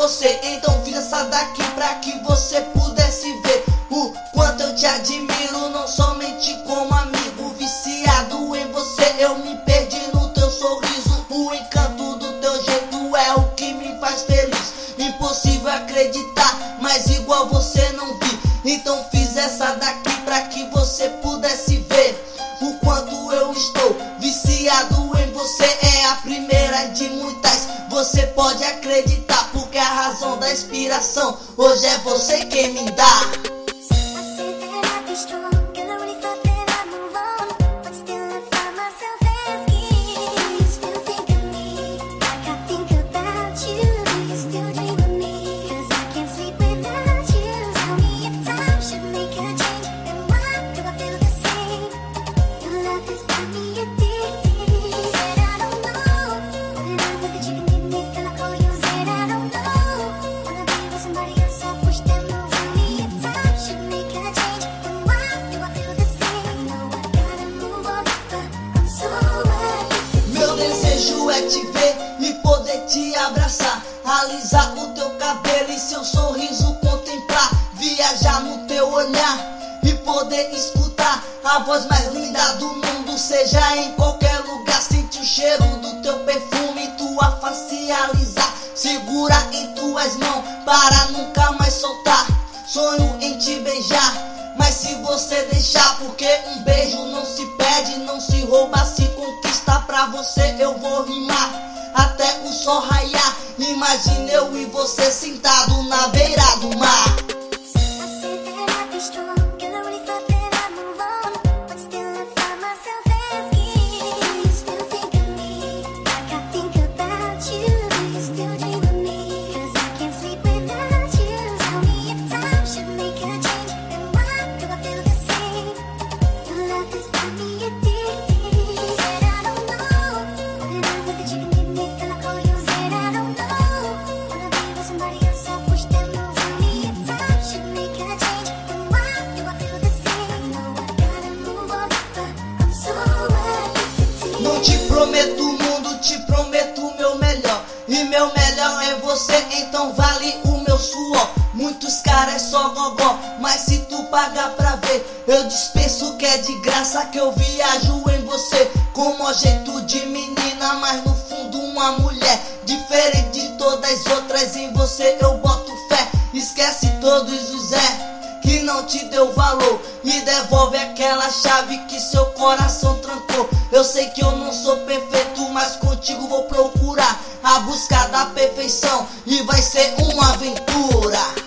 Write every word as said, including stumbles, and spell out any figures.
você. Então fiz essa daqui pra que você pudesse ver o quanto eu te admiro, não somente como amigo. Viciado em você, eu me perdi no teu sorriso. O encanto do teu jeito é o que me faz feliz. Impossível acreditar, mas igual você não vi. Então fiz essa daqui pra que você pudesse ver o quanto eu estou viciado em você. É a primeira de muitas, você pode acreditar, porque a razão da inspiração hoje é você quem me dá. É te ver e poder te abraçar, alisar o teu cabelo e seu sorriso contemplar, viajar no teu olhar e poder escutar a voz mais linda do mundo, seja em qualquer lugar. Sentir o cheiro do teu perfume, tua face alisar, segura em tuas mãos para nunca mais soltar. Sonho em te beijar, mas se você deixar, porque um beijo não se pede, não se rouba, se conquista. Pra você eu vou rimar até o sol raiar. Imagine eu e você sentado na beira do mar. Não te prometo o mundo, te prometo o meu melhor, e meu melhor é você, então vale o meu suor. Muitos caras é só gogó, mas se tu pagar pra ver, eu dispenso que é de graça, que eu viajo em você. Como jeito de menina, mas no fundo uma mulher, diferente de todas as outras, em você eu boto fé. Esquece todos os é que não te deu valor e devolve aquela chave que seu coração trancou. Eu sei que eu não sou perfeito, mas contigo vou procurar a busca da perfeição e vai ser uma aventura.